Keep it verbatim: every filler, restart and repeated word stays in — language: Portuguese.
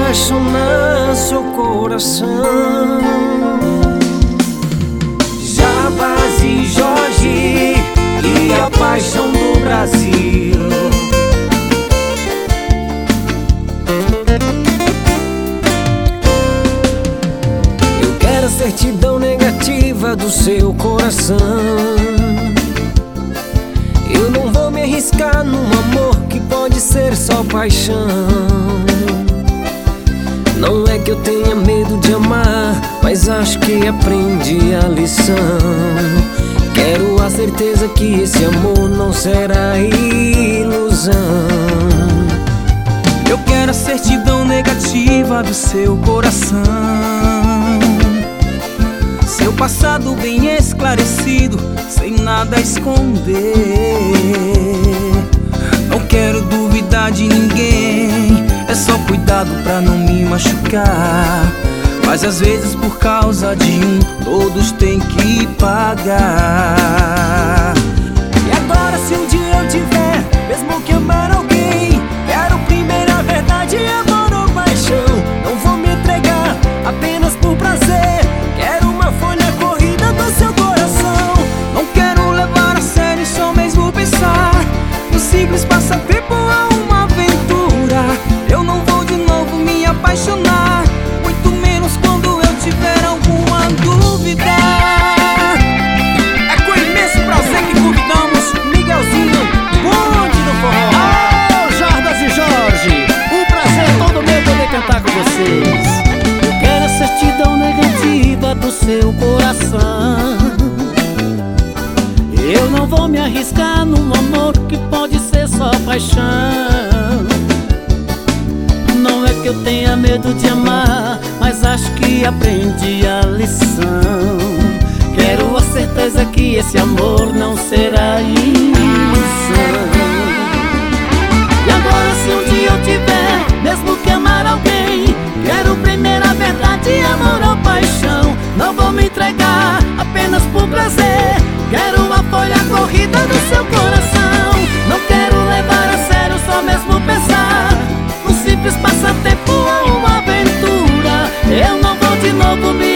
apaixonar seu coração. Jarbas e Jorge e a paixão do Brasil. Eu quero a certidão negativa do seu coração. Eu não vou me arriscar num amor que pode ser só paixão. Não é que eu tenha medo de amar, mas acho que aprendi a lição. Quero a certeza que esse amor não será ilusão. Eu quero a certidão negativa do seu coração, seu passado bem esclarecido, sem nada a esconder. Não quero duvidar de ninguém, é só cuidado pra não me machucar. Mas às vezes por causa de um, todos têm que pagar. E agora se um dia eu tiver, mesmo que amar alguém, quero primeiro a verdade, amor ou paixão. Não vou me entregar apenas por prazer, quero uma folha corrida do seu coração. Não quero levar a sério, só mesmo pensar no simples passatempo a uma aventura. Eu não vou de novo me apaixonar, muito menos quando eu tiver alguma dúvida. É com imenso prazer que convidamos Miguelzinho, bonde do forró. Oh, Jarbas e Jorge, um prazer é todo meu poder cantar com vocês. Eu quero a certidão negativa do seu coração. Eu não vou me arriscar num amor que pode ser só paixão. Não é que eu tenha medo de amar, mas acho que aprendi a lição. Quero a certeza que esse amor não será ilusão. E agora se um dia eu tiver, mesmo que amar alguém, quero primeiro a verdade, amor ou paixão. Não vou me entregar apenas por prazer, quero uma folha corrida do seu coração. Não quero levar a sério, só mesmo pensar num simples passatempo ou uma aventura. Eu não vou de novo me